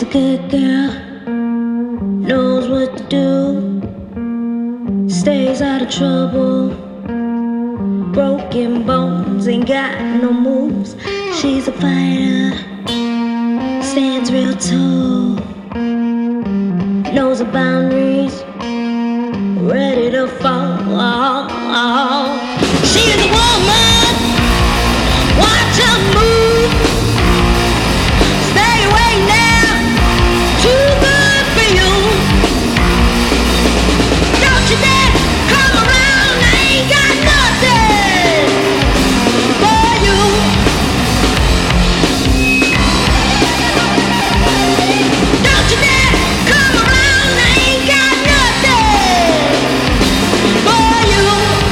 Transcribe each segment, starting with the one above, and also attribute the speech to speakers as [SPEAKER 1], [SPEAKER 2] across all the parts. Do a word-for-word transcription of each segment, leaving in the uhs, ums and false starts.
[SPEAKER 1] good girl, knows what to do, stays out of trouble. Broken bones, ain't got no moves. She's a fighter, stands real tall, knows the boundaries, ready to fall. She's a woman, watch her move. Stay away now, too good for you. Don't you dare come around, I ain't got nothing for you. Don't you dare come around, I ain't got nothing for you.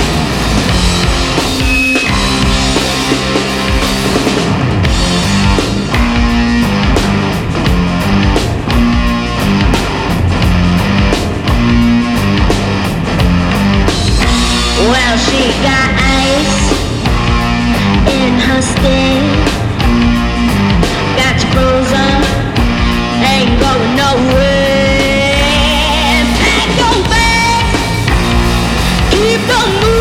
[SPEAKER 1] Well, she got ice in her skin, got you frozen, ain't going nowhere. Pack your bags, keep the move.